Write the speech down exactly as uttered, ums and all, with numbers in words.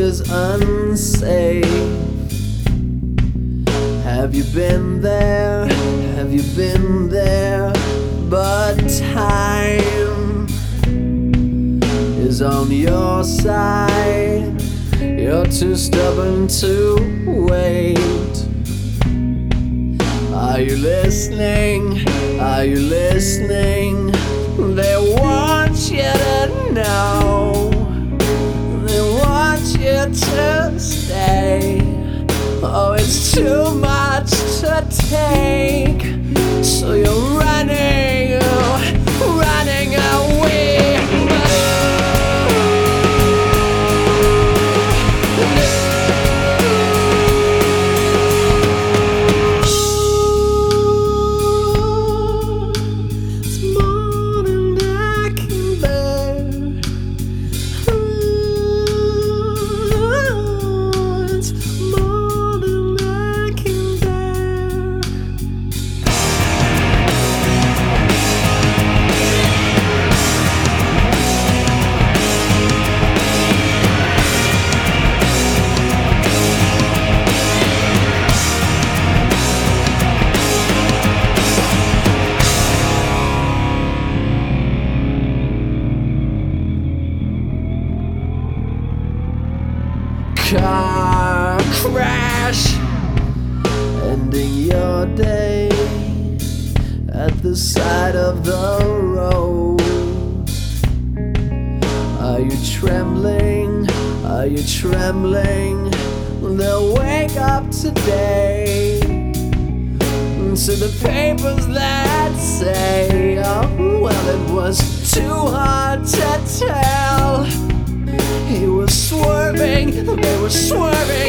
is unsafe. Have you been there? Have you been there? But time is on your side. You're too stubborn to wait. Are you listening? Are you listening? They want you to know. They want you to stay. Oh, it's too much to take. So you're running, running away. Car crash, ending your day at the side of the road. Are you trembling? Are you trembling? They'll wake up today to the papers that say, oh, well, it was too hard to tell. He was swerving, they were swerving.